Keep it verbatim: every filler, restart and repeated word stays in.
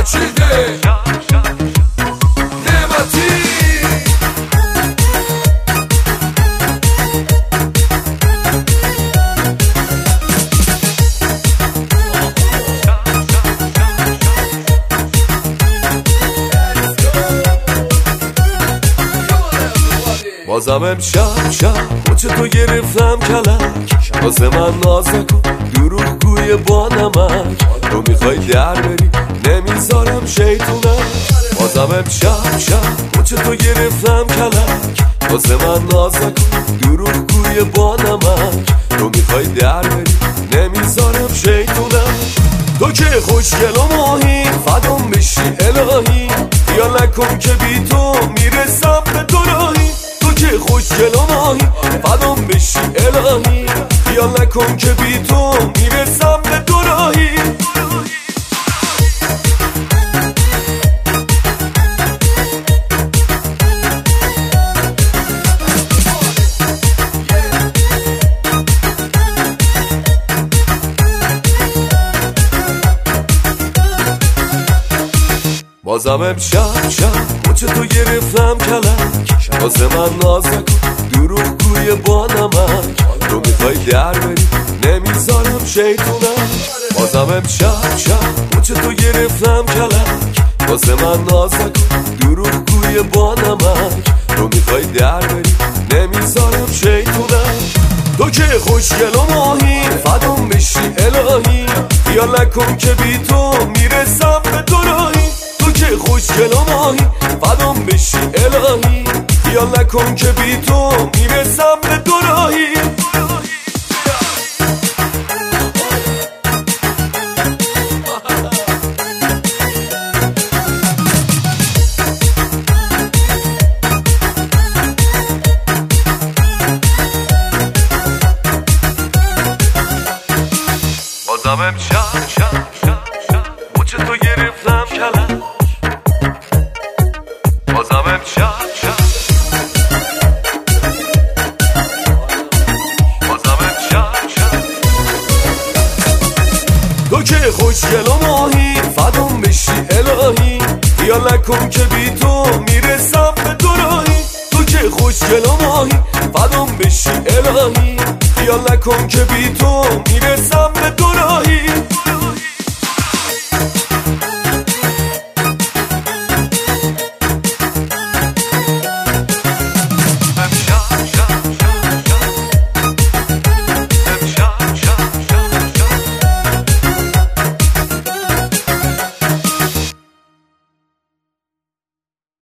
مجیده نعمتی بازم امشب شب مچ تو گرفتم کلک واسه من نازه کن دروغگوی با نمک تو میخوای در بری نمیذارم شیطونم بازم امشب شب مچ تو گرفتم کلک واسه من نازه کن دروغگوی با نمک تو میخوای در بری نمیذارم شیطونم تو که خوشگل و ماهی فدام بشی الهی خیال نکن که بی تو میرسم به تو راهی که خوشگل و ماهی فدام بشی الهی خیال نکن که بی تو میرسم به تو راهی بازم امشب شب مچ تو گرفتم کلک واسه من نازه کن دروغگوی با نمک تو میخوای در بری نمیذارم شیطونم بازم امشب شب مچ تو گرفتم کلک واسه من نازه کن دروغگوی با نمک تو میخوای در بری نمیذارم شیطونم تو که خوشگل و ماهی فدام بشی الهی خیال نکن که بی تو میرسم به تو راهی که خوشگل و ماهی فدام بشی الهی خیال نکن که بی تو میرسم به تو راهی بازم امشب شب شب مچ تو گرفتم کلک بازم امشب شب بازم امشب شب تو که خوشگل و ماهی فدام بشی الهی خیال نکن که بی تو میرسم به تو راهی تو که خوشگل و ماهی فدام بشی الهی خیال نکن که بی تو میرسم به تو راهی